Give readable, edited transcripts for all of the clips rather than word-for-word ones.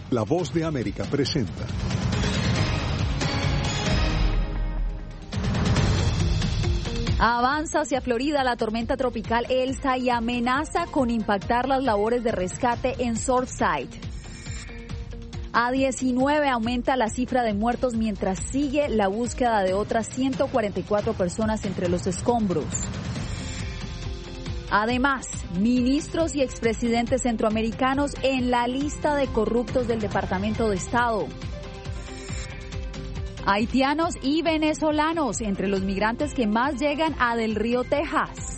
La Voz de América presenta. Avanza hacia Florida la tormenta tropical Elsa y amenaza con impactar las labores de rescate en Surfside. A 19 aumenta la cifra de muertos mientras sigue la búsqueda de otras 144 personas entre los escombros. Además, ministros y expresidentes centroamericanos en la lista de corruptos del Departamento de Estado. Haitianos y venezolanos entre los migrantes que más llegan a Del Río, Texas.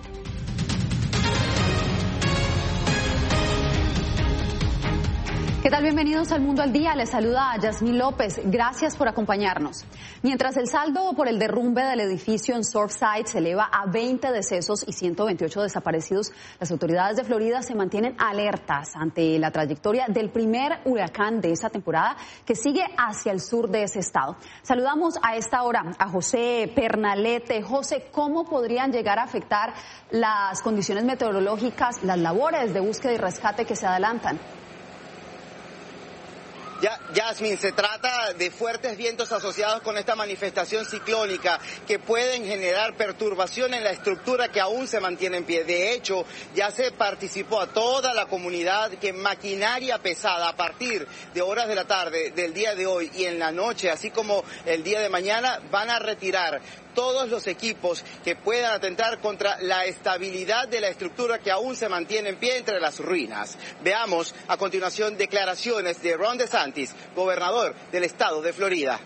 ¿Qué tal? Bienvenidos al Mundo al Día. Les saluda a Yasmín López. Gracias por acompañarnos. Mientras el saldo por el derrumbe del edificio en Surfside se eleva a 20 decesos y 128 desaparecidos, las autoridades de Florida se mantienen alertas ante la trayectoria del primer huracán de esta temporada que sigue hacia el sur de ese estado. Saludamos a esta hora a José Pernalete. José, ¿cómo podrían llegar a afectar las condiciones meteorológicas, las labores de búsqueda y rescate que se adelantan? Yasmín, se trata de fuertes vientos asociados con esta manifestación ciclónica que pueden generar perturbación en la estructura que aún se mantiene en pie. De hecho, ya se participó a toda la comunidad que maquinaria pesada a partir de horas de la tarde del día de hoy y en la noche, así como el día de mañana, van a retirar todos los equipos que puedan atentar contra la estabilidad de la estructura que aún se mantiene en pie entre las ruinas. Veamos a continuación declaraciones de Ron DeSantis, gobernador del estado de Florida.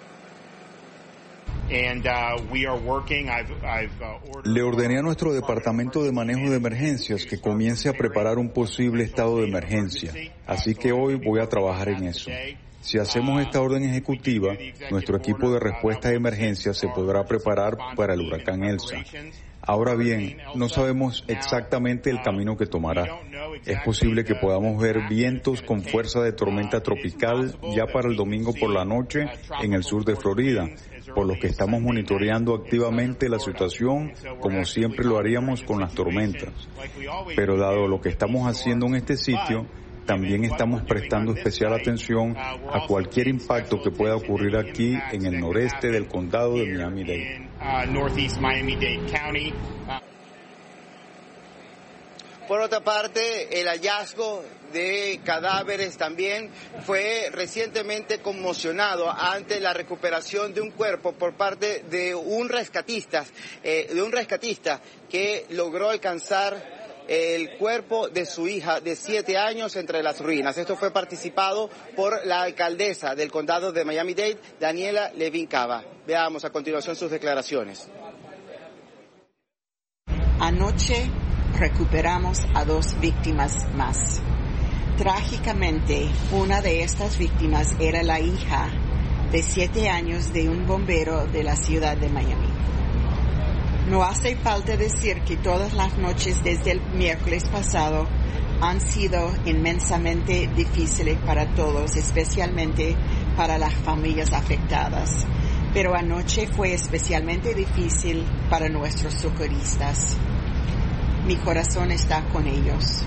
Le ordené a nuestro departamento de manejo de emergencias que comience a preparar un posible estado de emergencia. Así que hoy voy a trabajar en eso. Si hacemos esta orden ejecutiva, nuestro equipo de respuesta de emergencia se podrá preparar para el huracán Elsa. Ahora bien, no sabemos exactamente el camino que tomará. Es posible que podamos ver vientos con fuerza de tormenta tropical ya para el domingo por la noche en el sur de Florida, por lo que estamos monitoreando activamente la situación como siempre lo haríamos con las tormentas. Pero dado lo que estamos haciendo en este sitio, también estamos prestando especial atención a cualquier impacto que pueda ocurrir aquí en el noreste del condado de Miami-Dade. Por otra parte, el hallazgo de cadáveres también fue recientemente conmocionado ante la recuperación de un cuerpo por parte de un rescatista que logró alcanzar el cuerpo de su hija de 7 años entre las ruinas. Esto fue participado por la alcaldesa del condado de Miami-Dade, Daniela Levin Cava. Veamos a continuación sus declaraciones. Anoche recuperamos a 2 víctimas más. Trágicamente, una de estas víctimas era la hija de 7 años de un bombero de la ciudad de Miami. No hace falta decir que todas las noches desde el miércoles pasado han sido inmensamente difíciles para todos, especialmente para las familias afectadas. Pero anoche fue especialmente difícil para nuestros socorristas. Mi corazón está con ellos.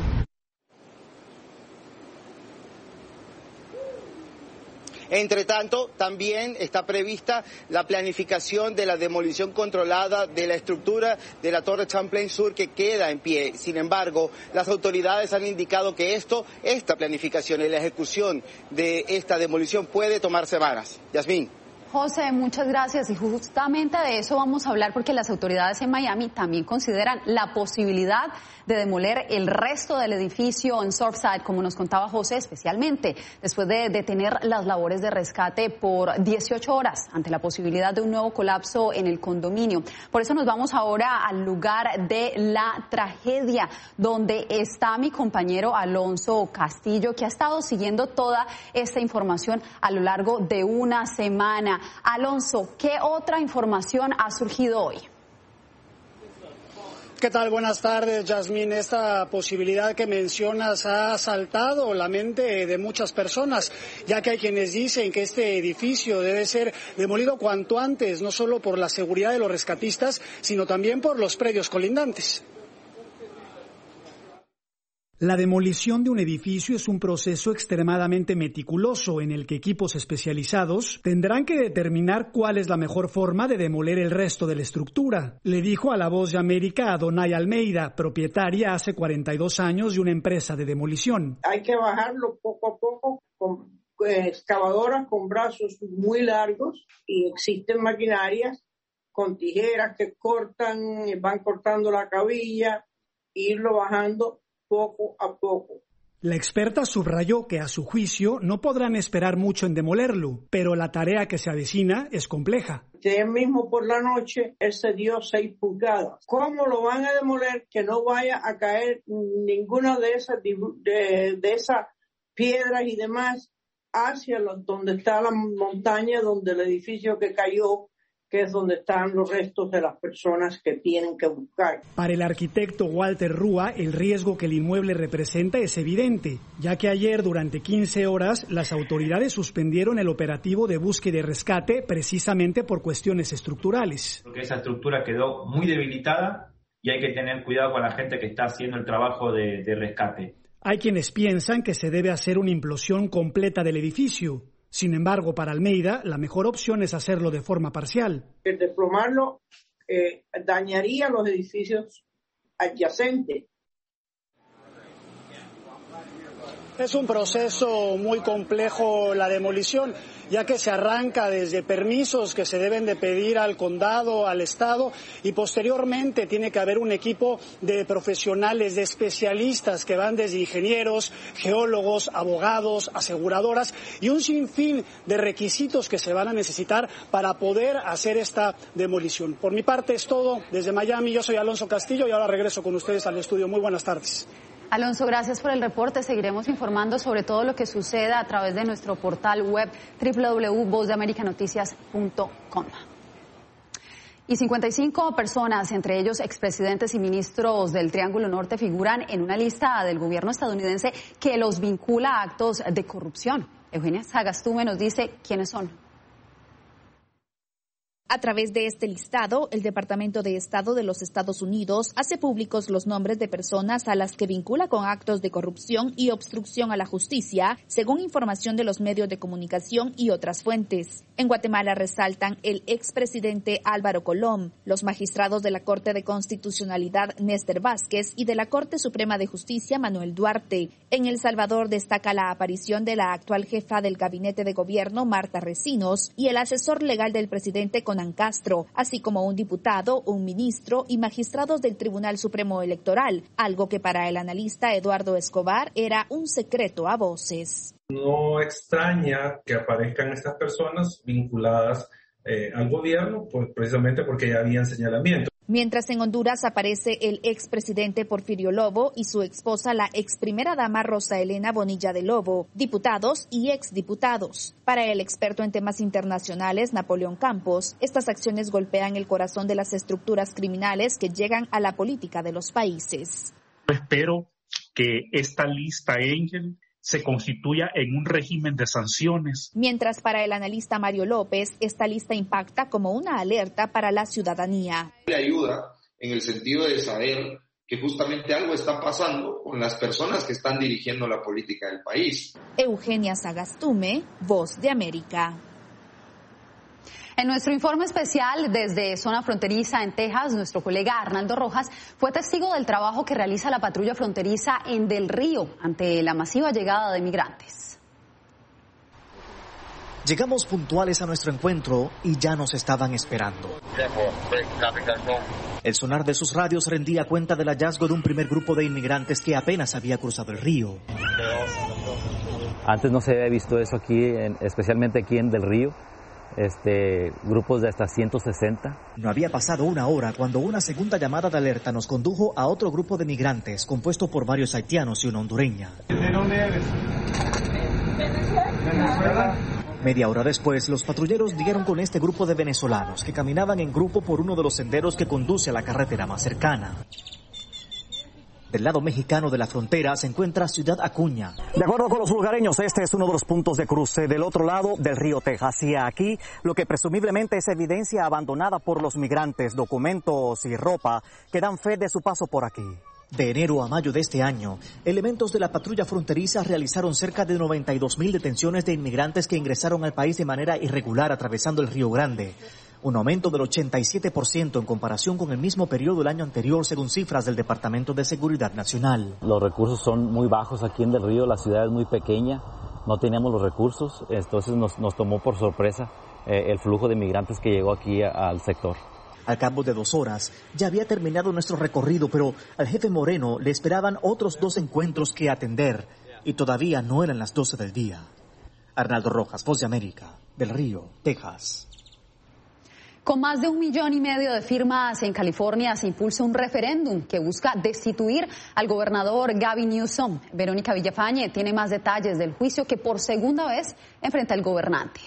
Entre tanto, también está prevista la planificación de la demolición controlada de la estructura de la Torre Champlain Sur que queda en pie. Sin embargo, las autoridades han indicado que esta planificación y la ejecución de esta demolición puede tomar semanas. Yasmín. José, muchas gracias. Y justamente de eso vamos a hablar porque las autoridades en Miami también consideran la posibilidad de demoler el resto del edificio en Surfside, como nos contaba José, especialmente después de detener las labores de rescate por 18 horas ante la posibilidad de un nuevo colapso en el condominio. Por eso nos vamos ahora al lugar de la tragedia, donde está mi compañero Alonso Castillo, que ha estado siguiendo toda esta información a lo largo de una semana. Alonso, ¿qué otra información ha surgido hoy? ¿Qué tal? Buenas tardes, Yasmín. Esta posibilidad que mencionas ha asaltado la mente de muchas personas, ya que hay quienes dicen que este edificio debe ser demolido cuanto antes, no solo por la seguridad de los rescatistas, sino también por los predios colindantes. La demolición de un edificio es un proceso extremadamente meticuloso en el que equipos especializados tendrán que determinar cuál es la mejor forma de demoler el resto de la estructura, le dijo a La Voz de América a Donay Almeida, propietaria hace 42 años de una empresa de demolición. Hay que bajarlo poco a poco con excavadoras con brazos muy largos y existen maquinarias con tijeras que van cortando la cabilla, irlo bajando poco a poco. La experta subrayó que a su juicio no podrán esperar mucho en demolerlo, pero la tarea que se avecina es compleja. Ayer mismo por la noche él se dio 6 pulgadas. ¿Cómo lo van a demoler que no vaya a caer ninguna de esas piedras y demás hacia donde está la montaña, donde el edificio que cayó, que es donde están los restos de las personas que tienen que buscar? Para el arquitecto Walter Rúa, el riesgo que el inmueble representa es evidente, ya que ayer durante 15 horas las autoridades suspendieron el operativo de búsqueda y rescate precisamente por cuestiones estructurales. Porque esa estructura quedó muy debilitada y hay que tener cuidado con la gente que está haciendo el trabajo de rescate. Hay quienes piensan que se debe hacer una implosión completa del edificio. Sin embargo, para Almeida, la mejor opción es hacerlo de forma parcial. El desplomarlo dañaría los edificios adyacentes. Es un proceso muy complejo la demolición, ya que se arranca desde permisos que se deben de pedir al condado, al estado, y posteriormente tiene que haber un equipo de profesionales, de especialistas que van desde ingenieros, geólogos, abogados, aseguradoras y un sinfín de requisitos que se van a necesitar para poder hacer esta demolición. Por mi parte es todo. Desde Miami, yo soy Alonso Castillo y ahora regreso con ustedes al estudio. Muy buenas tardes. Alonso, gracias por el reporte. Seguiremos informando sobre todo lo que suceda a través de nuestro portal web www.vozdeamericanoticias.com. Y 55 personas, entre ellos expresidentes y ministros del Triángulo Norte, figuran en una lista del gobierno estadounidense que los vincula a actos de corrupción. Eugenia Sagastume nos dice quiénes son. A través de este listado, el Departamento de Estado de los Estados Unidos hace públicos los nombres de personas a las que vincula con actos de corrupción y obstrucción a la justicia, según información de los medios de comunicación y otras fuentes. En Guatemala resaltan el expresidente Álvaro Colom, los magistrados de la Corte de Constitucionalidad Néstor Vázquez y de la Corte Suprema de Justicia Manuel Duarte. En El Salvador destaca la aparición de la actual jefa del Gabinete de Gobierno, Marta Recinos, y el asesor legal del presidente Conan Castro, así como un diputado, un ministro y magistrados del Tribunal Supremo Electoral, algo que para el analista Eduardo Escobar era un secreto a voces. No extraña que aparezcan estas personas vinculadas al gobierno, pues precisamente porque ya habían señalamientos. Mientras en Honduras aparece el expresidente Porfirio Lobo y su esposa, la ex primera dama Rosa Elena Bonilla de Lobo, diputados y exdiputados. Para el experto en temas internacionales, Napoleón Campos, estas acciones golpean el corazón de las estructuras criminales que llegan a la política de los países. Espero que esta lista Angel se constituya en un régimen de sanciones. Mientras para el analista Mario López, esta lista impacta como una alerta para la ciudadanía. Le ayuda en el sentido de saber que justamente algo está pasando con las personas que están dirigiendo la política del país. Eugenia Sagastume, Voz de América. En nuestro informe especial desde zona fronteriza en Texas, nuestro colega Arnaldo Rojas fue testigo del trabajo que realiza la patrulla fronteriza en Del Río ante la masiva llegada de migrantes. Llegamos puntuales a nuestro encuentro y ya nos estaban esperando. El sonar de sus radios rendía cuenta del hallazgo de un primer grupo de inmigrantes que apenas había cruzado el río. Antes no se había visto eso aquí, especialmente aquí en Del Río. Grupos de hasta 160. No había pasado una hora cuando una segunda llamada de alerta nos condujo a otro grupo de migrantes compuesto por varios haitianos y una hondureña. ¿De dónde eres? Venezuela. Media hora después, los patrulleros dieron con este grupo de venezolanos que caminaban en grupo por uno de los senderos que conduce a la carretera más cercana. Del lado mexicano de la frontera se encuentra Ciudad Acuña. De acuerdo con los lugareños, este es uno de los puntos de cruce del otro lado del río Texas. Y aquí, lo que presumiblemente es evidencia abandonada por los migrantes, documentos y ropa que dan fe de su paso por aquí. De enero a mayo de este año, elementos de la patrulla fronteriza realizaron cerca de 92.000 detenciones de inmigrantes que ingresaron al país de manera irregular atravesando el Río Grande. Un aumento del 87% en comparación con el mismo periodo del año anterior, según cifras del Departamento de Seguridad Nacional. Los recursos son muy bajos aquí en Del Río, la ciudad es muy pequeña, no teníamos los recursos, entonces nos tomó por sorpresa el flujo de inmigrantes que llegó aquí al sector. Al cabo de 2 horas, ya había terminado nuestro recorrido, pero al jefe Moreno le esperaban otros 2 encuentros que atender, y todavía no eran las 12 del día. Arnaldo Rojas, Voz de América, Del Río, Texas. Con más de 1,5 millones de firmas en California se impulsa un referéndum que busca destituir al gobernador Gavin Newsom. Verónica Villafañe tiene más detalles del juicio que por segunda vez enfrenta al gobernante.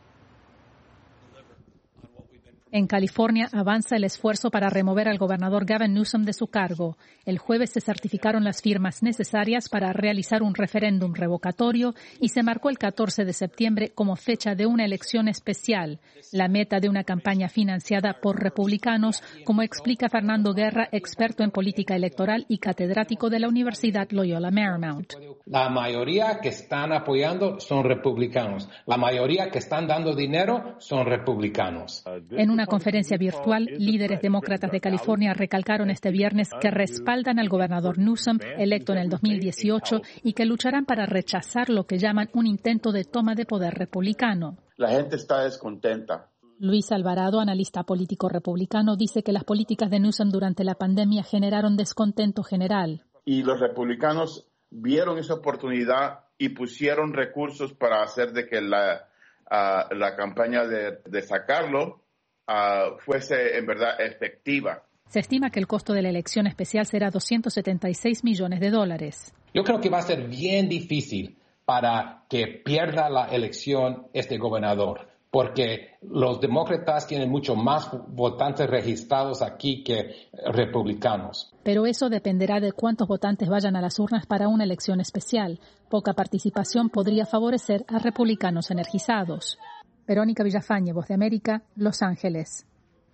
En California avanza el esfuerzo para remover al gobernador Gavin Newsom de su cargo. El jueves se certificaron las firmas necesarias para realizar un referéndum revocatorio y se marcó el 14 de septiembre como fecha de una elección especial, la meta de una campaña financiada por republicanos, como explica Fernando Guerra, experto en política electoral y catedrático de la Universidad Loyola Marymount. La mayoría que están apoyando son republicanos. La mayoría que están dando dinero son republicanos. En una conferencia virtual, líderes demócratas de California recalcaron este viernes que respaldan al gobernador Newsom, electo en el 2018, y que lucharán para rechazar lo que llaman un intento de toma de poder republicano. La gente está descontenta. Luis Alvarado, analista político republicano, dice que las políticas de Newsom durante la pandemia generaron descontento general. Y los republicanos vieron esa oportunidad y pusieron recursos para hacer de que la campaña de sacarlo fuese en verdad efectiva. Se estima que el costo de la elección especial será $276 millones. Yo creo que va a ser bien difícil para que pierda la elección este gobernador, porque los demócratas tienen mucho más votantes registrados aquí que republicanos. Pero eso dependerá de cuántos votantes vayan a las urnas para una elección especial. Poca participación podría favorecer a republicanos energizados. Verónica Villafañe, Voz de América, Los Ángeles.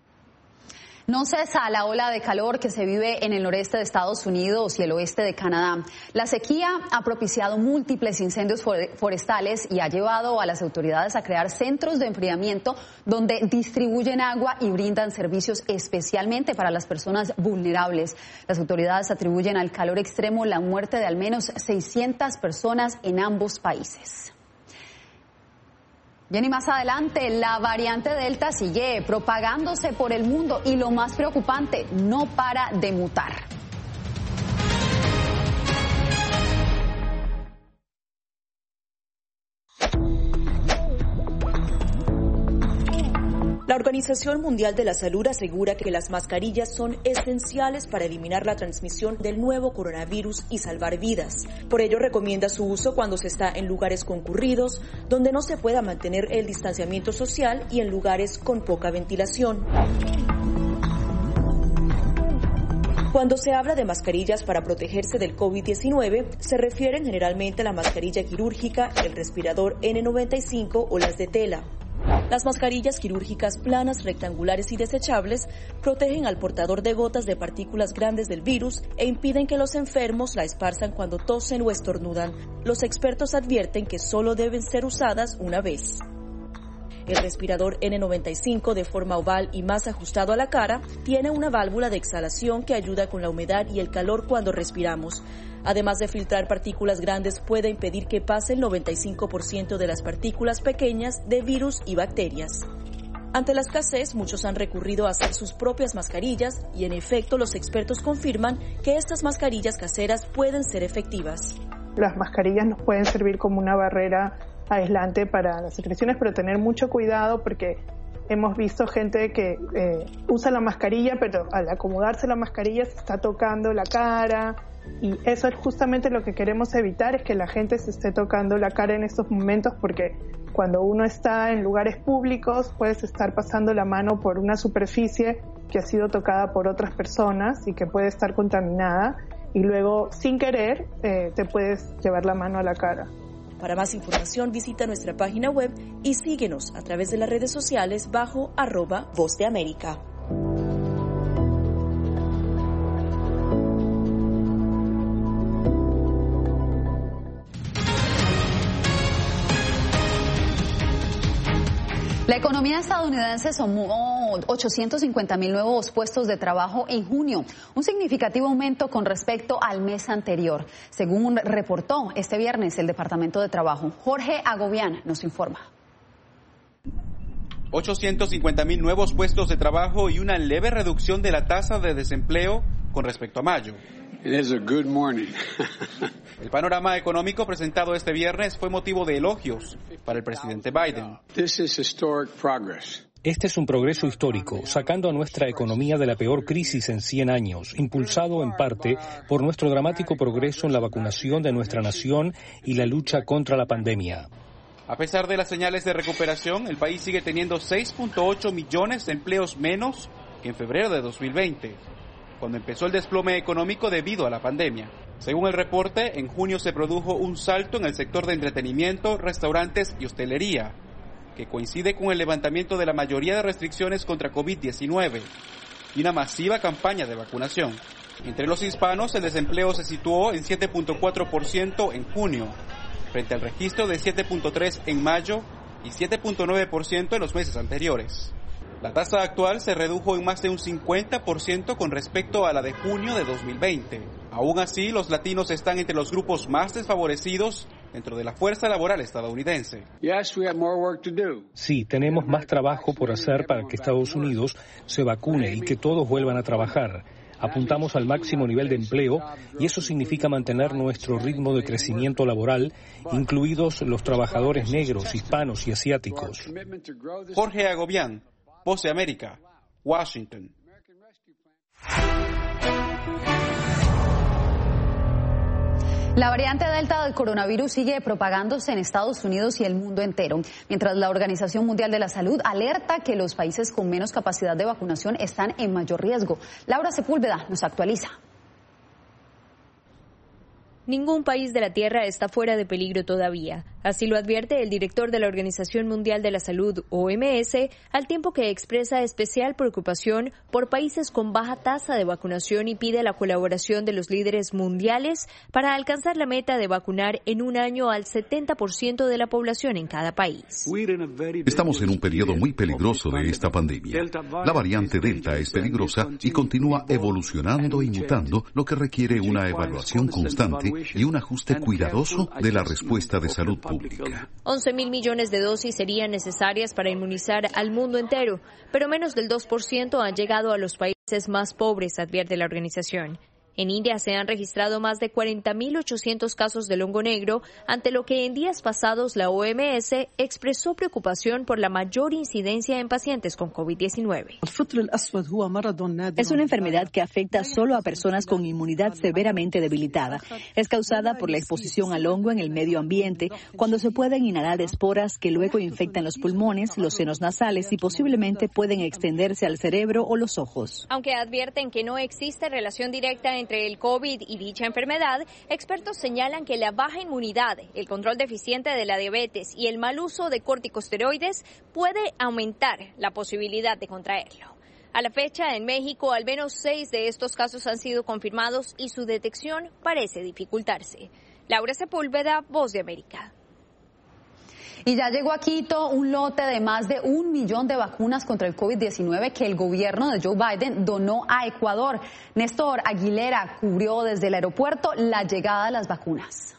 No cesa la ola de calor que se vive en el noreste de Estados Unidos y el oeste de Canadá. La sequía ha propiciado múltiples incendios forestales y ha llevado a las autoridades a crear centros de enfriamiento donde distribuyen agua y brindan servicios especialmente para las personas vulnerables. Las autoridades atribuyen al calor extremo la muerte de al menos 600 personas en ambos países. Bien, y más adelante, la variante Delta sigue propagándose por el mundo y lo más preocupante, no para de mutar. La Organización Mundial de la Salud asegura que las mascarillas son esenciales para eliminar la transmisión del nuevo coronavirus y salvar vidas. Por ello, recomienda su uso cuando se está en lugares concurridos, donde no se pueda mantener el distanciamiento social y en lugares con poca ventilación. Cuando se habla de mascarillas para protegerse del COVID-19, se refieren generalmente a la mascarilla quirúrgica, el respirador N95 o las de tela. Las mascarillas quirúrgicas planas, rectangulares y desechables protegen al portador de gotas de partículas grandes del virus e impiden que los enfermos la esparzan cuando tosen o estornudan. Los expertos advierten que solo deben ser usadas una vez. El respirador N95, de forma oval y más ajustado a la cara, tiene una válvula de exhalación que ayuda con la humedad y el calor cuando respiramos. Además de filtrar partículas grandes, puede impedir que pase el 95% de las partículas pequeñas de virus y bacterias. Ante la escasez, muchos han recurrido a hacer sus propias mascarillas y, en efecto, los expertos confirman que estas mascarillas caseras pueden ser efectivas. Las mascarillas nos pueden servir como una barrera aislante para las secreciones, pero tener mucho cuidado porque hemos visto gente que usa la mascarilla, pero al acomodarse la mascarilla se está tocando la cara, y eso es justamente lo que queremos evitar, es que la gente se esté tocando la cara en estos momentos, porque cuando uno está en lugares públicos puedes estar pasando la mano por una superficie que ha sido tocada por otras personas y que puede estar contaminada, y luego sin querer te puedes llevar la mano a la cara. Para más información visita nuestra página web y síguenos a través de las redes sociales bajo @Voz de América. La economía estadounidense sumó 850,000 nuevos puestos de trabajo en junio, un significativo aumento con respecto al mes anterior, según reportó este viernes el Departamento de Trabajo. Jorge Agobián nos informa. 850,000 nuevos puestos de trabajo y una leve reducción de la tasa de desempleo con respecto a mayo. It is a good morning. El panorama económico presentado este viernes fue motivo de elogios para el presidente Biden. This is historic progress. Este es un progreso histórico, sacando a nuestra economía de la peor crisis en 100 años, impulsado en parte por nuestro dramático progreso en la vacunación de nuestra nación y la lucha contra la pandemia. A pesar de las señales de recuperación, el país sigue teniendo 6.8 millones de empleos menos que en febrero de 2020. Cuando empezó el desplome económico debido a la pandemia. Según el reporte, en junio se produjo un salto en el sector de entretenimiento, restaurantes y hostelería, que coincide con el levantamiento de la mayoría de restricciones contra COVID-19 y una masiva campaña de vacunación. Entre los hispanos, el desempleo se situó en 7.4% en junio, frente al registro de 7.3% en mayo y 7.9% en los meses anteriores. La tasa actual se redujo en más de un 50% con respecto a la de junio de 2020. Aún así, los latinos están entre los grupos más desfavorecidos dentro de la fuerza laboral estadounidense. Sí, tenemos más trabajo por hacer para que Estados Unidos se vacune y que todos vuelvan a trabajar. Apuntamos al máximo nivel de empleo y eso significa mantener nuestro ritmo de crecimiento laboral, incluidos los trabajadores negros, hispanos y asiáticos. Jorge Agobián, Voz de América, Washington. La variante Delta del coronavirus sigue propagándose en Estados Unidos y el mundo entero, mientras la Organización Mundial de la Salud alerta que los países con menos capacidad de vacunación están en mayor riesgo. Laura Sepúlveda nos actualiza. Ningún país de la Tierra está fuera de peligro todavía. Así lo advierte el director de la Organización Mundial de la Salud, OMS, al tiempo que expresa especial preocupación por países con baja tasa de vacunación y pide la colaboración de los líderes mundiales para alcanzar la meta de vacunar en un año al 70% de la población en cada país. Estamos en un periodo muy peligroso de esta pandemia. La variante Delta es peligrosa y continúa evolucionando y mutando, lo que requiere una evaluación constante y un ajuste cuidadoso de la respuesta de salud pública. 11,000 millones de dosis serían necesarias para inmunizar al mundo entero, pero menos del 2% han llegado a los países más pobres, advierte la organización. En India se han registrado más de 40.800 casos del hongo negro, ante lo que en días pasados la OMS expresó preocupación por la mayor incidencia en pacientes con COVID-19. Es una enfermedad que afecta solo a personas con inmunidad severamente debilitada. Es causada por la exposición al hongo en el medio ambiente, cuando se pueden inhalar esporas que luego infectan los pulmones, los senos nasales y posiblemente pueden extenderse al cerebro o los ojos. Aunque advierten que no existe relación directa entre el COVID y dicha enfermedad, expertos señalan que la baja inmunidad, el control deficiente de la diabetes y el mal uso de corticosteroides puede aumentar la posibilidad de contraerlo. A la fecha, en México, al menos 6 de estos casos han sido confirmados y su detección parece dificultarse. Laura Sepúlveda, Voz de América. Y ya llegó a Quito un lote de más de 1 millón de vacunas contra el COVID-19 que el gobierno de Joe Biden donó a Ecuador. Néstor Aguilera cubrió desde el aeropuerto la llegada de las vacunas.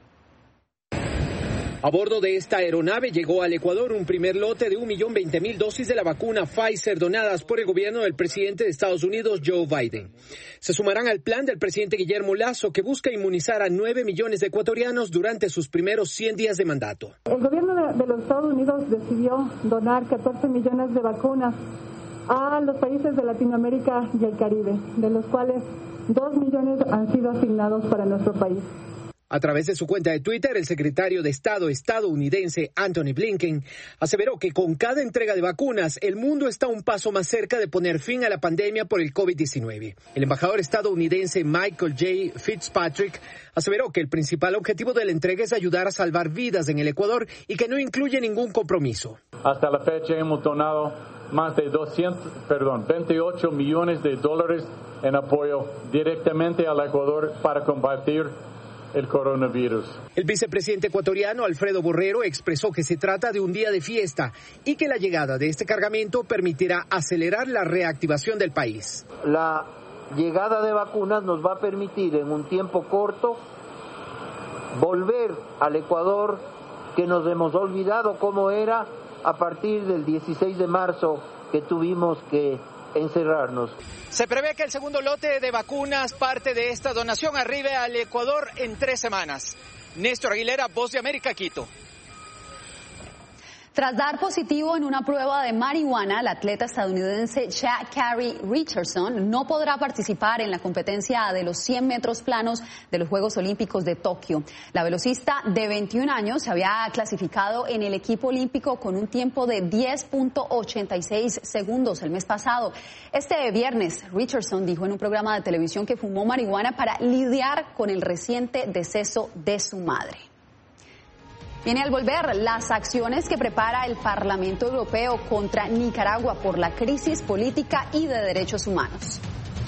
A bordo de esta aeronave llegó al Ecuador un primer lote de 1.020.000 dosis de la vacuna Pfizer donadas por el gobierno del presidente de Estados Unidos, Joe Biden. Se sumarán al plan del presidente Guillermo Lasso, que busca inmunizar a 9 millones de ecuatorianos durante sus primeros 100 días de mandato. El gobierno de los Estados Unidos decidió donar 14 millones de vacunas a los países de Latinoamérica y el Caribe, de los cuales 2 millones han sido asignados para nuestro país. A través de su cuenta de Twitter, el secretario de Estado estadounidense Antony Blinken aseveró que con cada entrega de vacunas, el mundo está un paso más cerca de poner fin a la pandemia por el COVID-19. El embajador estadounidense Michael J. Fitzpatrick aseveró que el principal objetivo de la entrega es ayudar a salvar vidas en el Ecuador y que no incluye ningún compromiso. Hasta la fecha hemos donado más de 28 millones de dólares en apoyo directamente al Ecuador para combatir el coronavirus. El vicepresidente ecuatoriano Alfredo Borrero expresó que se trata de un día de fiesta y que la llegada de este cargamento permitirá acelerar la reactivación del país. La llegada de vacunas nos va a permitir en un tiempo corto volver al Ecuador que nos hemos olvidado cómo era a partir del 16 de marzo que tuvimos que encerrarnos. Se prevé que el segundo lote de vacunas, parte de esta donación, arribe al Ecuador en 3 semanas. Néstor Aguilera, Voz de América, Quito. Tras dar positivo en una prueba de marihuana, el atleta estadounidense Sha'Carri Richardson no podrá participar en la competencia de los 100 metros planos de los Juegos Olímpicos de Tokio. La velocista de 21 años se había clasificado en el equipo olímpico con un tiempo de 10.86 segundos el mes pasado. Este viernes, Richardson dijo en un programa de televisión que fumó marihuana para lidiar con el reciente deceso de su madre. Viene al volver las acciones que prepara el Parlamento Europeo contra Nicaragua por la crisis política y de derechos humanos.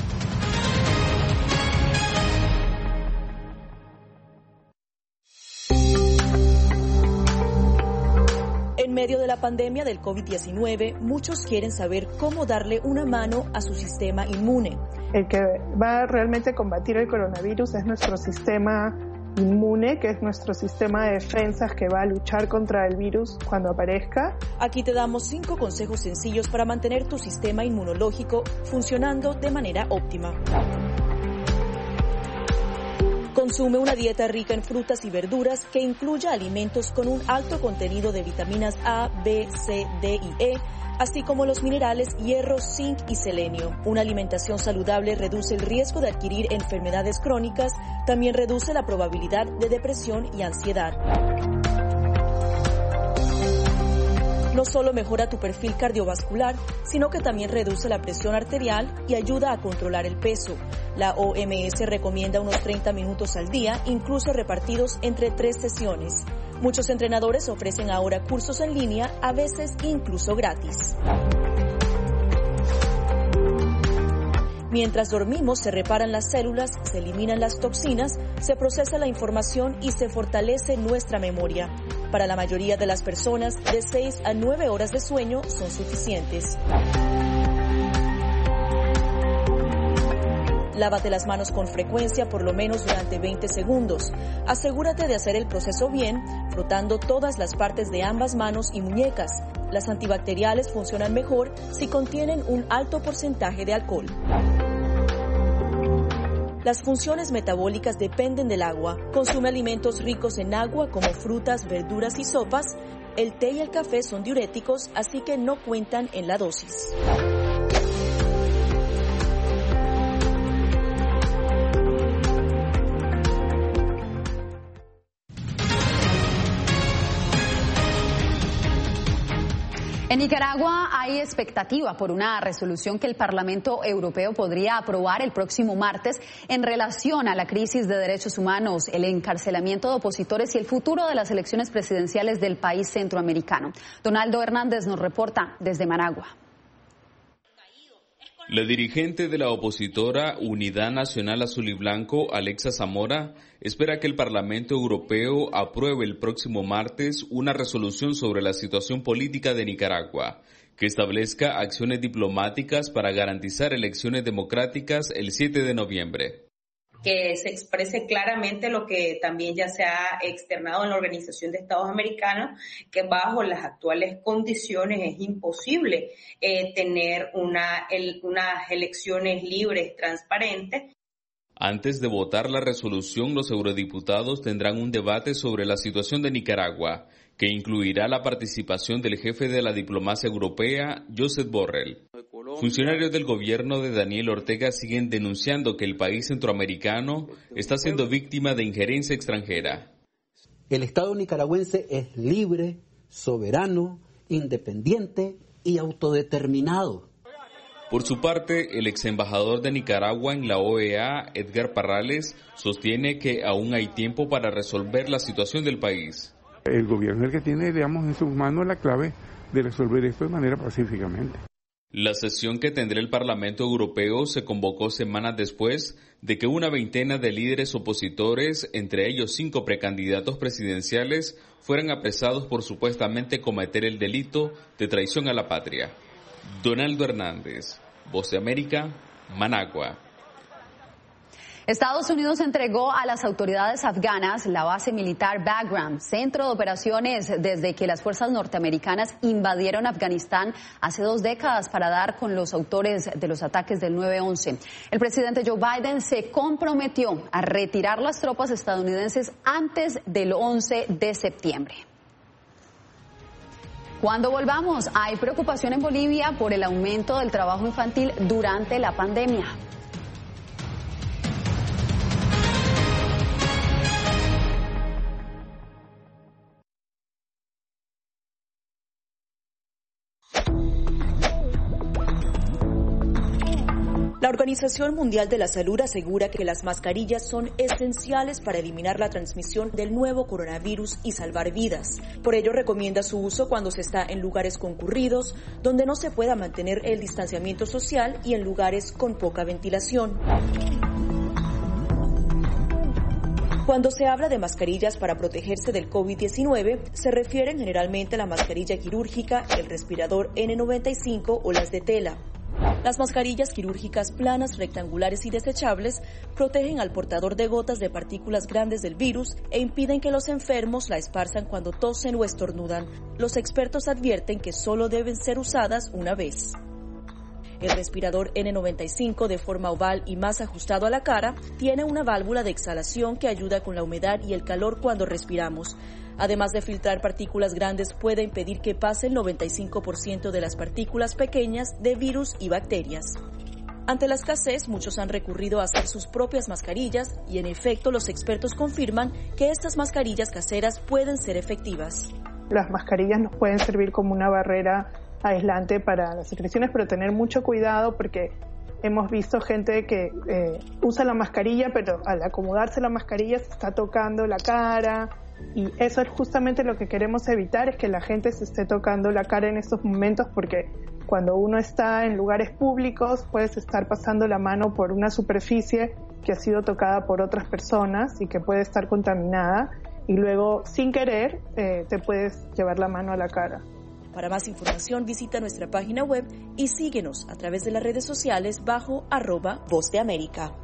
En medio de la pandemia del COVID-19, muchos quieren saber cómo darle una mano a su sistema inmune. El que va realmente a combatir el coronavirus es nuestro sistema inmune, que es nuestro sistema de defensas que va a luchar contra el virus cuando aparezca. Aquí te damos 5 consejos sencillos para mantener tu sistema inmunológico funcionando de manera óptima. Consume una dieta rica en frutas y verduras que incluya alimentos con un alto contenido de vitaminas A, B, C, D y E, así como los minerales hierro, zinc y selenio. Una alimentación saludable reduce el riesgo de adquirir enfermedades crónicas, también reduce la probabilidad de depresión y ansiedad. No solo mejora tu perfil cardiovascular, sino que también reduce la presión arterial y ayuda a controlar el peso. La OMS recomienda unos 30 minutos al día, incluso repartidos entre 3 sesiones. Muchos entrenadores ofrecen ahora cursos en línea, a veces incluso gratis. Mientras dormimos, se reparan las células, se eliminan las toxinas, se procesa la información y se fortalece nuestra memoria. Para la mayoría de las personas, de 6 a 9 horas de sueño son suficientes. Lávate las manos con frecuencia, por lo menos durante 20 segundos. Asegúrate de hacer el proceso bien, frotando todas las partes de ambas manos y muñecas. Las antibacteriales funcionan mejor si contienen un alto porcentaje de alcohol. Las funciones metabólicas dependen del agua. Consume alimentos ricos en agua como frutas, verduras y sopas. El té y el café son diuréticos, así que no cuentan en la dosis. En Nicaragua hay expectativa por una resolución que el Parlamento Europeo podría aprobar el próximo martes en relación a la crisis de derechos humanos, el encarcelamiento de opositores y el futuro de las elecciones presidenciales del país centroamericano. Donaldo Hernández nos reporta desde Managua. La dirigente de la opositora Unidad Nacional Azul y Blanco, Alexa Zamora, espera que el Parlamento Europeo apruebe el próximo martes una resolución sobre la situación política de Nicaragua, que establezca acciones diplomáticas para garantizar elecciones democráticas el 7 de noviembre. Que se exprese claramente lo que también ya se ha externado en la Organización de Estados Americanos, que bajo las actuales condiciones es imposible tener unas elecciones libres, transparentes. Antes de votar la resolución, los eurodiputados tendrán un debate sobre la situación de Nicaragua, que incluirá la participación del jefe de la diplomacia europea, Josep Borrell. Funcionarios del gobierno de Daniel Ortega siguen denunciando que el país centroamericano está siendo víctima de injerencia extranjera. El Estado nicaragüense es libre, soberano, independiente y autodeterminado. Por su parte, el ex embajador de Nicaragua en la OEA, Edgar Parrales, sostiene que aún hay tiempo para resolver la situación del país. El gobierno es el que tiene, digamos, en sus manos la clave de resolver esto de manera pacíficamente. La sesión que tendrá el Parlamento Europeo se convocó semanas después de que una veintena de líderes opositores, entre ellos 5 precandidatos presidenciales, fueran apresados por supuestamente cometer el delito de traición a la patria. Donaldo Hernández, Voz de América, Managua. Estados Unidos entregó a las autoridades afganas la base militar Bagram, centro de operaciones desde que las fuerzas norteamericanas invadieron Afganistán hace 2 décadas para dar con los autores de los ataques del 9/11. El presidente Joe Biden se comprometió a retirar las tropas estadounidenses antes del 11 de septiembre. Cuando volvamos, hay preocupación en Bolivia por el aumento del trabajo infantil durante la pandemia. La Organización Mundial de la Salud asegura que las mascarillas son esenciales para eliminar la transmisión del nuevo coronavirus y salvar vidas. Por ello, recomienda su uso cuando se está en lugares concurridos, donde no se pueda mantener el distanciamiento social y en lugares con poca ventilación. Cuando se habla de mascarillas para protegerse del COVID-19, se refieren generalmente a la mascarilla quirúrgica, el respirador N95 o las de tela. Las mascarillas quirúrgicas planas, rectangulares y desechables protegen al portador de gotas de partículas grandes del virus e impiden que los enfermos la esparzan cuando tosen o estornudan. Los expertos advierten que solo deben ser usadas una vez. El respirador N95, de forma oval y más ajustado a la cara, tiene una válvula de exhalación que ayuda con la humedad y el calor cuando respiramos. Además de filtrar partículas grandes, puede impedir que pase el 95% de las partículas pequeñas de virus y bacterias. Ante la escasez, muchos han recurrido a hacer sus propias mascarillas y, en efecto, los expertos confirman que estas mascarillas caseras pueden ser efectivas. Las mascarillas nos pueden servir como una barrera aislante para las secreciones, pero tener mucho cuidado porque hemos visto gente que usa la mascarilla, pero al acomodarse la mascarilla se está tocando la cara. Y eso es justamente lo que queremos evitar, es que la gente se esté tocando la cara en estos momentos, porque cuando uno está en lugares públicos puedes estar pasando la mano por una superficie que ha sido tocada por otras personas y que puede estar contaminada, y luego sin querer te puedes llevar la mano a la cara. Para más información visita nuestra página web y síguenos a través de las redes sociales bajo @Voz de América.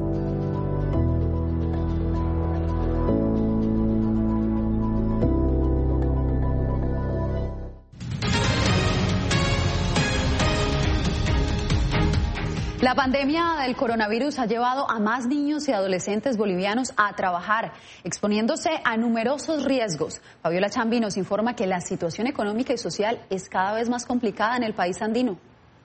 La pandemia del coronavirus ha llevado a más niños y adolescentes bolivianos a trabajar, exponiéndose a numerosos riesgos. Fabiola Chambi nos informa que la situación económica y social es cada vez más complicada en el país andino.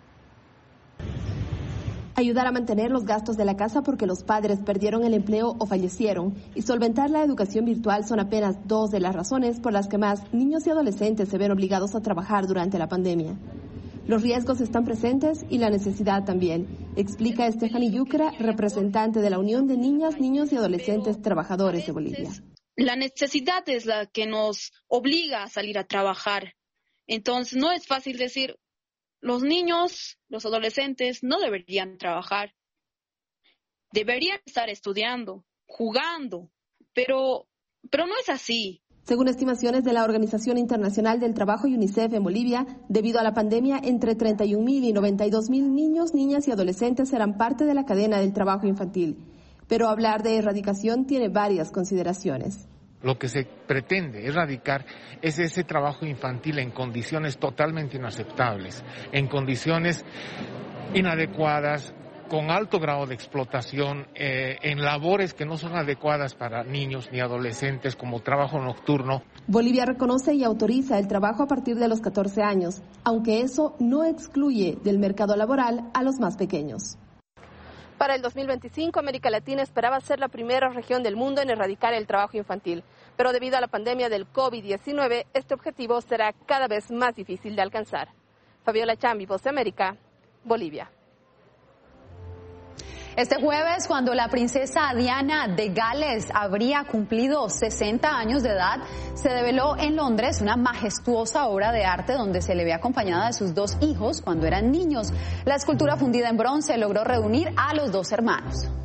Ayudar a mantener los gastos de la casa porque los padres perdieron el empleo o fallecieron y solventar la educación virtual son apenas 2 de las razones por las que más niños y adolescentes se ven obligados a trabajar durante la pandemia. Los riesgos están presentes y la necesidad también, explica Stephanie Yucra, representante de la Unión de Niñas, Niños y Adolescentes Trabajadores de Bolivia. La necesidad es la que nos obliga a salir a trabajar. Entonces, no es fácil decir, los niños, los adolescentes no deberían trabajar. Deberían estar estudiando, jugando, pero no es así. Según estimaciones de la Organización Internacional del Trabajo y UNICEF en Bolivia, debido a la pandemia, entre 31.000 y 92.000 niños, niñas y adolescentes serán parte de la cadena del trabajo infantil. Pero hablar de erradicación tiene varias consideraciones. Lo que se pretende erradicar es ese trabajo infantil en condiciones totalmente inaceptables, en condiciones inadecuadas, con alto grado de explotación, en labores que no son adecuadas para niños ni adolescentes, como trabajo nocturno. Bolivia reconoce y autoriza el trabajo a partir de los 14 años, aunque eso no excluye del mercado laboral a los más pequeños. Para el 2025, América Latina esperaba ser la primera región del mundo en erradicar el trabajo infantil, pero debido a la pandemia del COVID-19, este objetivo será cada vez más difícil de alcanzar. Fabiola Chambi, Voz de América, Bolivia. Este jueves, cuando la princesa Diana de Gales habría cumplido 60 años de edad, se develó en Londres una majestuosa obra de arte donde se le ve acompañada de sus 2 hijos cuando eran niños. La escultura fundida en bronce logró reunir a los 2 hermanos.